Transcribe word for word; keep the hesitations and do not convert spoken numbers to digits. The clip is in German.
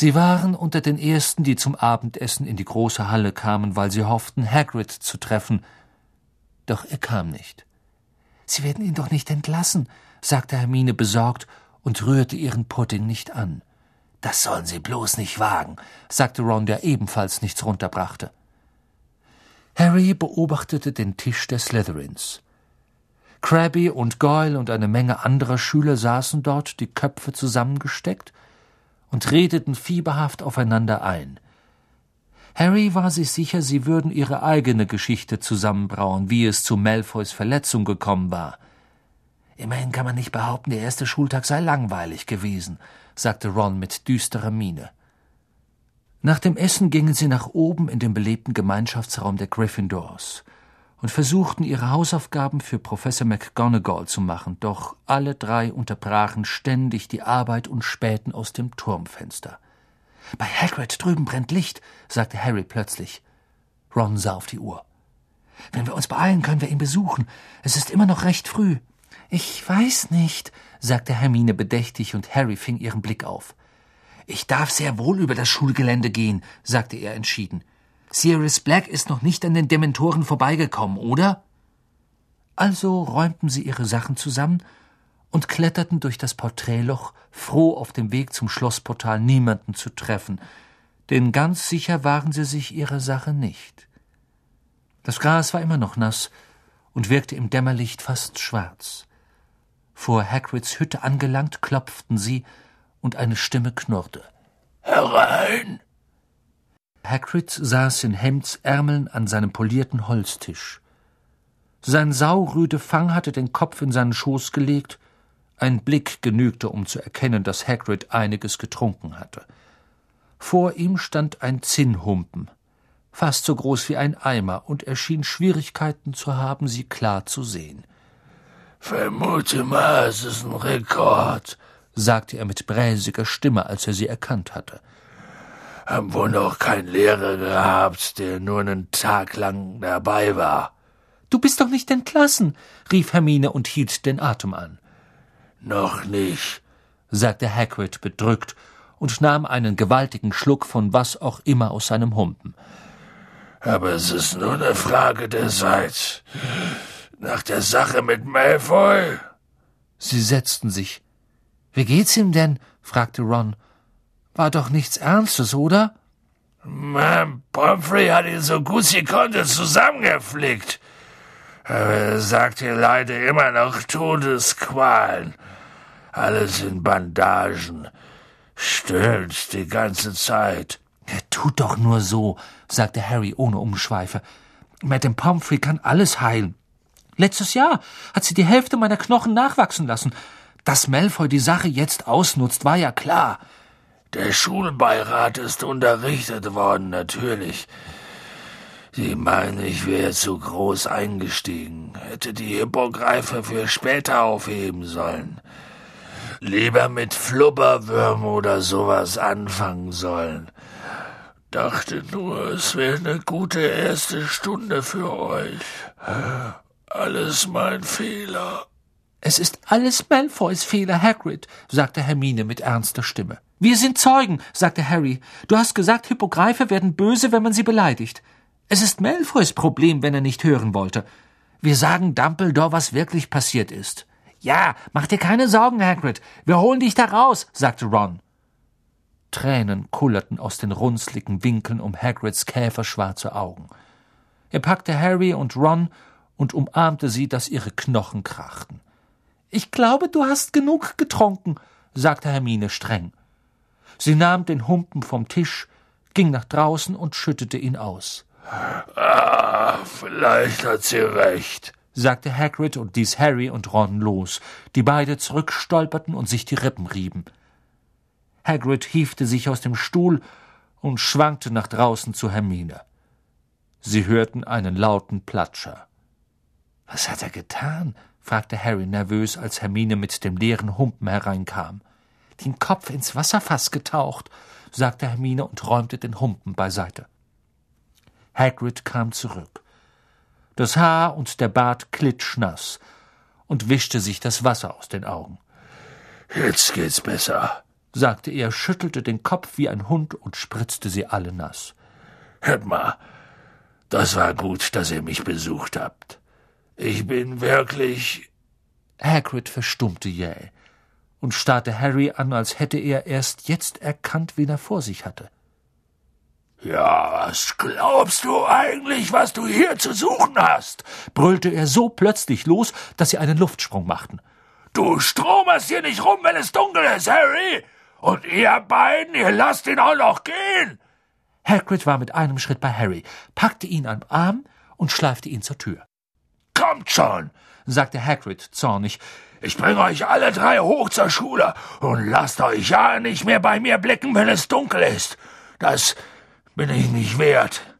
Sie waren unter den Ersten, die zum Abendessen in die große Halle kamen, weil sie hofften, Hagrid zu treffen. Doch er kam nicht. »Sie werden ihn doch nicht entlassen«, sagte Hermine besorgt und rührte ihren Pudding nicht an. »Das sollen Sie bloß nicht wagen«, sagte Ron, der ebenfalls nichts runterbrachte. Harry beobachtete den Tisch der Slytherins. Crabbe und Goyle und eine Menge anderer Schüler saßen dort, die Köpfe zusammengesteckt, und redeten fieberhaft aufeinander ein. Harry war sich sicher, sie würden ihre eigene Geschichte zusammenbrauen, wie es zu Malfoys Verletzung gekommen war. »Immerhin kann man nicht behaupten, der erste Schultag sei langweilig gewesen«, sagte Ron mit düsterer Miene. Nach dem Essen gingen sie nach oben in den belebten Gemeinschaftsraum der Gryffindors und versuchten, ihre Hausaufgaben für Professor McGonagall zu machen, doch alle drei unterbrachen ständig die Arbeit und spähten aus dem Turmfenster. »Bei Hagrid drüben brennt Licht«, sagte Harry plötzlich. Ron sah auf die Uhr. »Wenn wir uns beeilen, können wir ihn besuchen. Es ist immer noch recht früh.« »Ich weiß nicht«, sagte Hermine bedächtig, und Harry fing ihren Blick auf. »Ich darf sehr wohl über das Schulgelände gehen«, sagte er entschieden. »Sirius Black ist noch nicht an den Dementoren vorbeigekommen, oder?« Also räumten sie ihre Sachen zusammen und kletterten durch das Porträtloch, froh, auf dem Weg zum Schlossportal niemanden zu treffen, denn ganz sicher waren sie sich ihrer Sache nicht. Das Gras war immer noch nass und wirkte im Dämmerlicht fast schwarz. Vor Hagrids Hütte angelangt, klopften sie, und eine Stimme knurrte. »Herein!« Hagrid saß in Hemdsärmeln an seinem polierten Holztisch. Sein saurüde Fang hatte den Kopf in seinen Schoß gelegt. Ein Blick genügte, um zu erkennen, dass Hagrid einiges getrunken hatte. Vor ihm stand ein Zinnhumpen, fast so groß wie ein Eimer, und er schien Schwierigkeiten zu haben, sie klar zu sehen. »Vermute mal, es ist ein Rekord«, sagte er mit bräsiger Stimme, als er sie erkannt hatte. »Haben wohl noch keinen Lehrer gehabt, der nur einen Tag lang dabei war.« »Du bist doch nicht entlassen«, rief Hermine und hielt den Atem an. »Noch nicht«, sagte Hagrid bedrückt und nahm einen gewaltigen Schluck von was auch immer aus seinem Humpen. »Aber es ist nur eine Frage der Zeit. Nach der Sache mit Malfoy?« Sie setzten sich. »Wie geht's ihm denn?« fragte Ron. »War doch nichts Ernstes, oder?« »Ma'am Pomfrey hat ihn so gut sie konnte zusammengeflickt. Aber er sagt, er leide immer noch Todesqualen. Alles in Bandagen. Stöhnt die ganze Zeit.« »Er tut doch nur so«, sagte Harry ohne Umschweife. »Madame Pomfrey kann alles heilen. Letztes Jahr hat sie die Hälfte meiner Knochen nachwachsen lassen. Dass Malfoy die Sache jetzt ausnutzt, war ja klar.« »Der Schulbeirat ist unterrichtet worden, natürlich. Sie meinen, ich wäre zu groß eingestiegen, hätte die Hippogreife für später aufheben sollen. Lieber mit Flubberwürm oder sowas anfangen sollen. Dachte nur, es wäre eine gute erste Stunde für euch. Alles mein Fehler.« »Es ist alles Malfoys Fehler, Hagrid«, sagte Hermine mit ernster Stimme. »Wir sind Zeugen«, sagte Harry. »Du hast gesagt, Hippogreife werden böse, wenn man sie beleidigt. Es ist Malfoys Problem, wenn er nicht hören wollte. Wir sagen Dumbledore, was wirklich passiert ist.« »Ja, mach dir keine Sorgen, Hagrid. Wir holen dich da raus«, sagte Ron. Tränen kullerten aus den runzligen Winkeln um Hagrids käferschwarze Augen. Er packte Harry und Ron und umarmte sie, dass ihre Knochen krachten. »Ich glaube, du hast genug getrunken«, sagte Hermine streng. Sie nahm den Humpen vom Tisch, ging nach draußen und schüttete ihn aus. »Ah, vielleicht hat sie recht«, sagte Hagrid und ließ Harry und Ron los, die beide zurückstolperten und sich die Rippen rieben. Hagrid hiefte sich aus dem Stuhl und schwankte nach draußen zu Hermine. Sie hörten einen lauten Platscher. »Was hat er getan?« fragte Harry nervös, als Hermine mit dem leeren Humpen hereinkam. »Den Kopf ins Wasserfass getaucht«, sagte Hermine und räumte den Humpen beiseite. Hagrid kam zurück. Das Haar und der Bart klitschnass, und wischte sich das Wasser aus den Augen. »Jetzt geht's besser«, sagte er, schüttelte den Kopf wie ein Hund und spritzte sie alle nass. »Hört mal, das war gut, dass ihr mich besucht habt. Ich bin wirklich...« Hagrid verstummte jäh und starrte Harry an, als hätte er erst jetzt erkannt, wen er vor sich hatte. »Ja, was glaubst du eigentlich, was du hier zu suchen hast?« brüllte er so plötzlich los, dass sie einen Luftsprung machten. »Du stromerst hier nicht rum, wenn es dunkel ist, Harry! Und ihr beiden, ihr lasst ihn auch noch gehen!« Hagrid war mit einem Schritt bei Harry, packte ihn am Arm und schleifte ihn zur Tür. »Kommt schon«, sagte Hagrid zornig. »Ich bringe euch alle drei hoch zur Schule und lasst euch ja nicht mehr bei mir blicken, wenn es dunkel ist. Das bin ich nicht wert.«